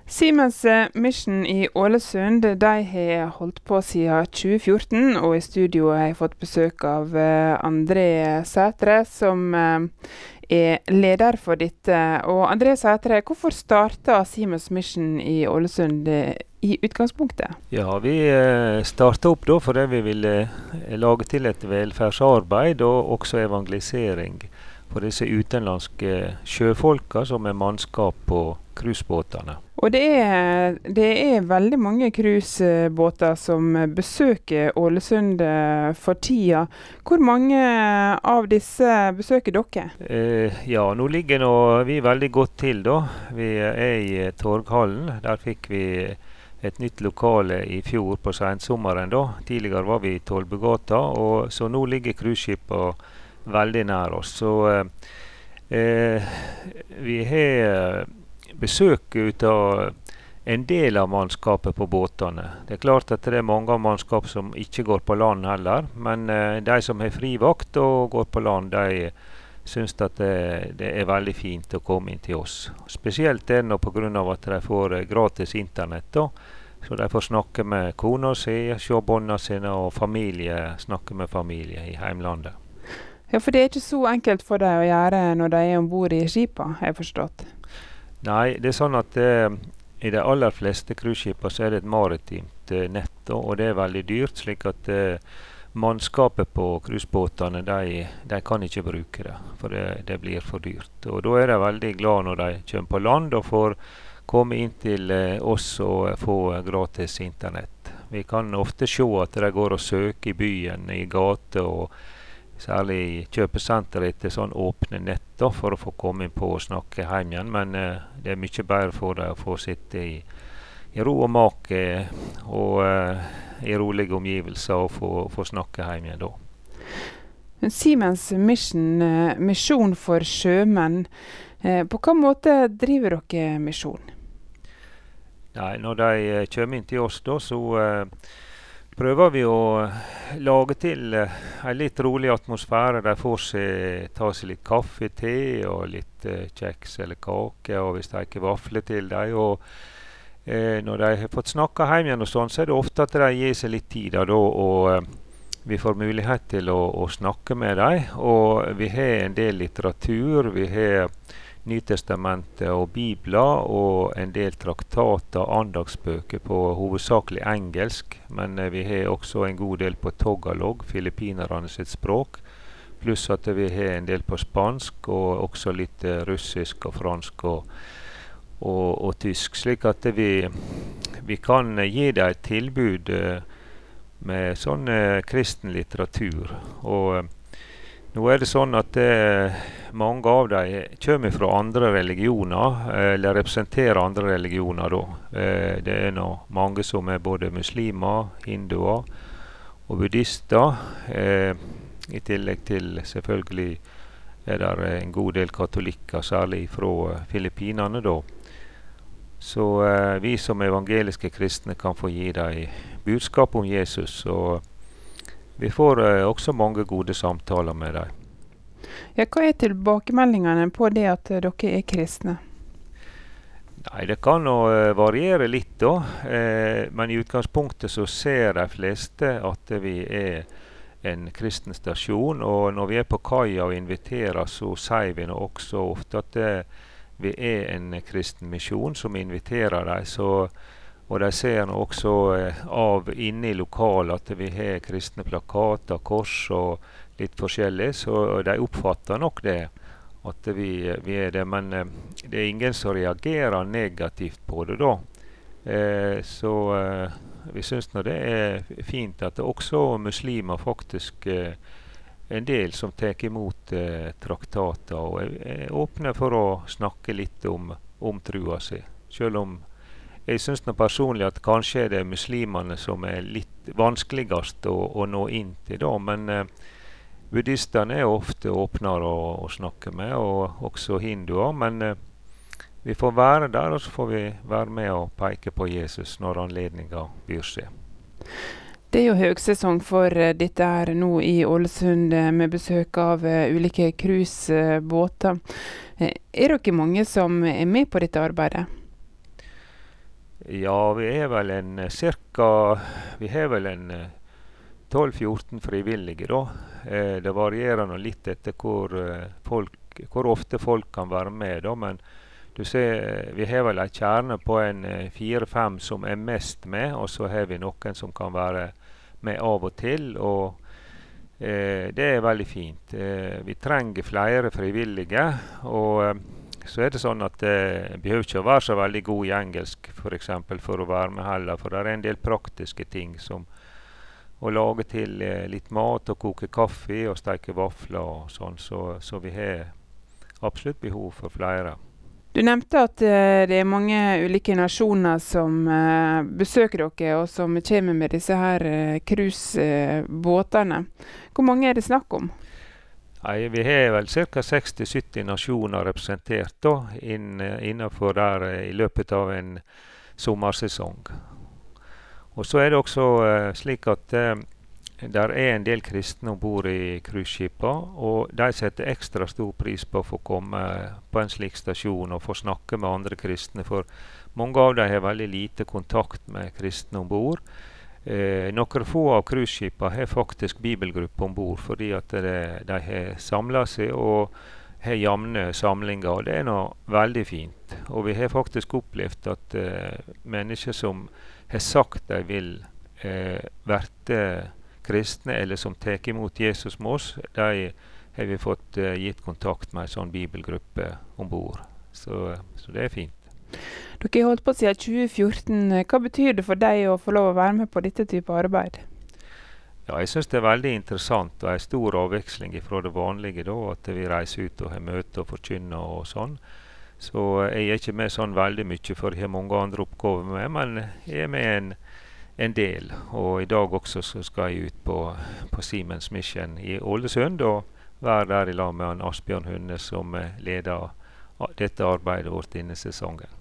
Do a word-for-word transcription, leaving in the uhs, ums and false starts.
Siemens Mission i Ålesund, de har holdt på siden tjue fjorten, og i studio har jeg fått besøk av eh, André Sætre, som eh, er leder for dette. Og André Sætre, hvorfor startet Siemens Mission i Ålesund eh, i utgangspunktet? Ja, vi eh, startet opp da fordi vi ville eh, lage til et velferdsarbeid og også evangelisering for disse utenlandske sjøfolka som er mannskap på cruisebåtene. Og det er, det er veldig mange cruisebåter som besøker Ålesund eh, for tida. Hvor mange av disse besøker dere? Eh, ja, nå ligger nå vi veldig godt til da. Vi er i eh, Torghallen. Der fikk vi et nytt lokale i fjor på sensommeren da. Tidligere var vi i Tollbugata, og så nå ligger cruiseskipet veldig nær oss. Så eh, eh, vi har besøk ut av en del av mannskapet på båtene. Det er klart at det er mange av mannskap som ikke går på land heller, men eh, de som har frivakt og går på land, de synes at det, det er veldig fint å komme inn til oss. Spesielt er det nå på grunn av at de får eh, gratis internett da, så de får snakke med kona si, se båndene sine og familie, snakke med familie i heimlandet. Ja, for det er ikke så enkelt for deg å gjøre når de er ombord i skipet, har jeg forstått. Nei, det er sånn at eh, i de aller fleste cruiseskipene så er det et maritimt eh, nett, og det er veldig dyrt, slik at eh, mannskapet på cruisebåtene, de, de kan ikke bruke det, for det, det blir for dyrt. Og da er de veldig glad når de kommer på land og får komme inn til eh, oss og få gratis internett. Vi kan ofte se at de går og søker i byen, i gate og særlig i kjøpesenteret etter sånn åpne nett da, for å få komme inn på og snakke hjem igjen. Men eh, det er mye bedre for deg å få sitte i, i ro og mak eh, og eh, i rolige omgivelser og få, få snakke hjem igjen da. Siemens Mission, eh, misjon for sjømenn. Eh, på hva måte driver dere misjon? Nei, når de eh, kommer inn til oss da, så eh, prøver vi å lage til uh, en litt rolig atmosfære. De får seg, ta seg litt kaffe, te og litt uh, kjeks eller kake, og vi steker vafler til dem. Og uh, når de har fått snakka hjem igjen og sånn, så er det ofte at de gir seg litt tid da, og uh, vi får mulighet til å, å snakke med dem. Og vi har en del litteratur, vi har Nytestamentet og Bibler og en del traktater, andagsbøker på hovedsakelig engelsk, men eh, vi har også en god del på Tagalog, filippinerne sitt språk, pluss at vi har en del på spansk og også litt eh, russisk og fransk og, og, og tysk, slik at vi, vi kan eh, gi dem et tilbud eh, med sånn eh, kristen litteratur. Og eh, nå er det sånn at eh, mange av dem kommer fra andre religioner, eller representerer andre religioner da. Eh, det er nå mange som er både muslimer, hinduer og buddhister. Eh, I tillegg til selvfølgelig er det en god del katolikker, særlig fra Filippinene da. Så eh, vi som evangeliske kristne kan få gi dem budskap om Jesus, og vi får eh, også mange gode samtaler med dem. Ja, hva er tilbakemeldingene på det at dere er kristne? Nei, det kan jo eh, variere litt da, eh, men i utgangspunktet så ser de fleste at vi er en kristen stasjon, og når vi er på kaia og inviterer, så sier vi nå også ofte at det, vi er en kristen misjon som inviterer dem, så og de ser nå også eh, av inne i lokalet at vi har kristne plakater, kors og litt forskjellig, så de oppfatter nok det, at vi, vi er det, men eh, det er ingen som reagerer negativt på det da. Eh, så eh, vi synes nå det er fint at det også muslimer faktisk eh, en del som tar imot eh, traktater og er, er åpne for å snakke litt om, om trua si, selv om jeg synes nå personlig at kanskje det er muslimene som er litt vanskeligast å, å nå inn til da, men eh, buddhistene er ofte åpnere å, å snakke med, og også hinduer, men eh, vi får være der, og så får vi være med og peke på Jesus når anledningen byr seg. Det er jo høgsesong for uh, dette her nå i Ålesund uh, med besøk av uh, ulike cruisebåter. Uh, er dere mange som er med på dette arbeidet? Ja, vi er vel en eh, cirka Vi har vel en eh, tolv fjorten frivillige, da. Eh, det varierer nå litt etter hvor, eh, folk, hvor ofte folk kan være med, da. Men du ser, eh, vi har vel en kjerne på en eh, fire-fem som er mest med, og så har vi noen som kan være med av og til. Og eh, det er veldig fint. Eh, vi trenger flere frivillige. Og eh, så er det sånn at det eh, behøver ikke å være så veldig god i engelsk, for eksempel, for å være med heller. For det er en del praktiske ting som å lage til eh, litt mat og koke kaffe og steke vafler og sånn. Så, så vi har absolutt behov for flere. Du nevnte at eh, det er mange ulike nasjoner som eh, besøker dere, og som kommer med disse her eh, cruisebåtene. Hvor mange er det snakk om? Nei, vi har vel ca. seksti til sytti nasjoner representert da, inn, innenfor der eh, i løpet av en sommersesong. Og så er det også eh, slik at eh, der er en del kristne ombord i cruiseskipa, og de setter ekstra stor pris på å få komme på en slik stasjon og få snakke med andre kristne, for mange av dem har veldig lite kontakt med kristne ombord. Eh, noen få av cruiseskipa har faktisk bibelgruppe ombord, fordi at det, de har samlet seg og har jevne samlinger, og det er noe veldig fint. Og vi har faktisk opplevd at eh, mennesker som har sagt de vil eh, verte kristne, eller som tar imot Jesus med oss, de har vi fått uh, gitt kontakt med en sånn bibelgruppe ombord. Så, så det er fint. Dere har holdt på siden tjue fjorten. Hva betyr det for deg å få lov å være med på dette type arbeid? Ja, jeg synes det er veldig interessant og en stor avveksling fra det vanlige da, at vi reiser ut og har møte og forkynner og sånn. Så jeg er ikke med sånn veldig mye, for jeg har mange andre oppgaver med, men jeg er med en en del, og i dag også så skal jeg ut på, på Siemens Mission i Ålesund og være der i lag med Asbjørn Hunne som leder dette arbeidet vårt denne sesongen.